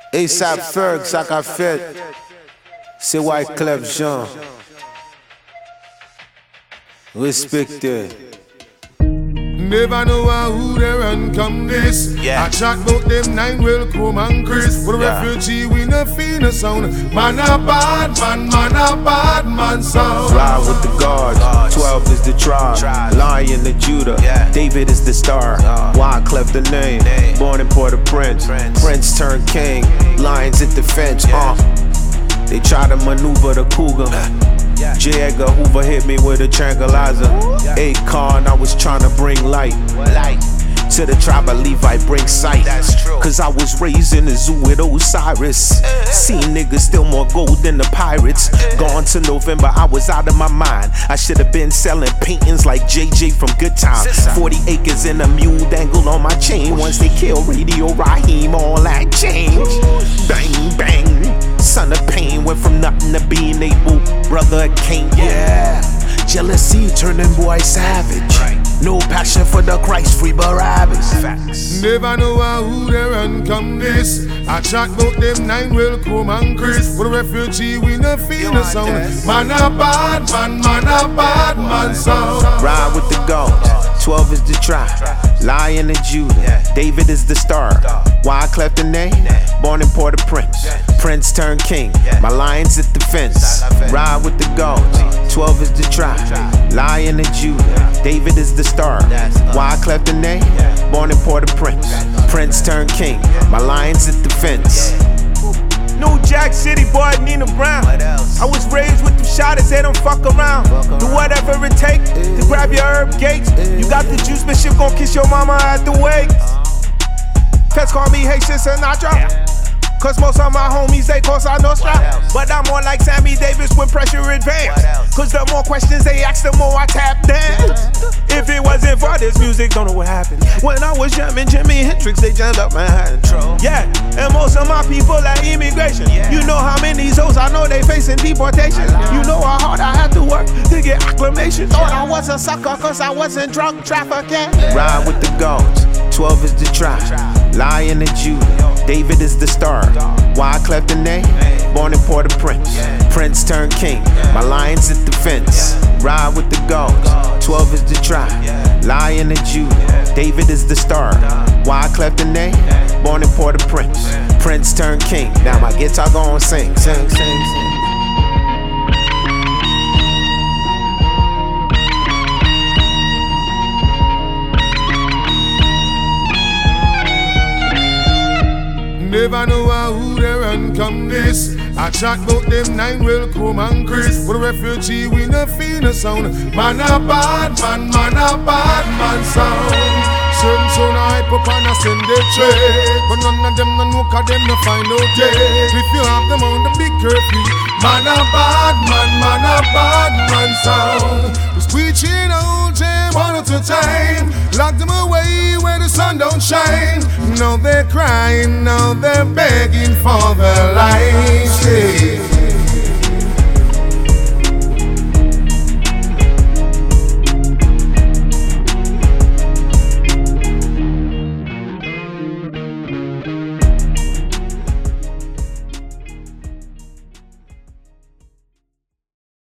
ASAP Ferg, ça qu'a fait, c'est Wyclef Jean. Respected. Never know who they run come this. Yeah. I chat about them 9 well Chrome and Chris. But a refugee we no feel no sound. Man a bad man sound. Ride with the guards, 12 is the tribe. Lion the Judah, David is the star. Wyclef the name, born in Port-au-Prince. Prince turned king, lions at the fence. They try to maneuver the cougar. J. Edgar Hoover hit me with a tranquilizer. Akon, I was trying to bring light. To the tribe of Levi, bring sight. Cause I was raised in the zoo with Osiris. Seen niggas still more gold than the pirates. Gone to November, I was out of my mind. I should have been selling paintings like JJ from Good Time. 40 acres and a mule dangled on my chain. Once they kill Radio Raheem, all that changed. Bang, bang. Son of pain, went from nothing to being able. Brother of Cain, jealousy turning boy savage. No passion for the Christ, free Barabbas. Facts. Never know who they run come this. I chat about them 9 well Chrome and Chris. But a refugee we no feel no sound. Man a bad man sound. Ride with the goats, 12 is the tribe. Lion and Judah, David is the star. Wyclef the name, born in Port-au-Prince. Prince turned king, my lions at the fence. Ride with the goats, 12 is the tribe. Lion and Judah, David is the star. Wyclef the name, born in Port-au-Prince. Prince turned king, my lions at the fence. New Jack City boy, Nina Brown. I was raised with the shotters, they don't fuck around. Do whatever it takes to grab your herb gates. You got the juice, but shit gon' kiss your mama at the wake. Pets call me Haitian Sinatra. Cause most of my homies, they Cosa Nostra. But I'm more like Sammy Davis when pressure advance. Cause the more questions they ask, the more I tap dance. If it wasn't for this music, don't know what happened. When I was jamming Jimi Hendrix, they jammed up Manhattan. Yeah, and most of my people are immigration. You know how many souls I know they facing deportation. You know how hard I had to work to get acclamation. Thought I was a sucker cause I wasn't drug trafficking. Ride with the goats, 12 is the tribe. Lion and Judah, David is the star. Wyclef the name, born in Port-au-Prince. Prince turned king, my lions at the fence. Ride with the goats, 12 is the tribe. Lion and Judah, David is the star. Wyclef the name, born in Port-au-Prince. Prince turned king, now my guitar gon' sing, sing, sing, sing. Never know who they run come this. I chat about them 9 well Chrome and Chris. But a refugee we no feel no sound. Man a bad man sound. Certain son a hype up and a send they trade. But none of them no know cause them no find out yet. If you have them on the big curfew. Man a bad man sound. We preaching old jam one at a time. Lock them away where the sun don't shine. Now they're crying, now they're begging for their lives.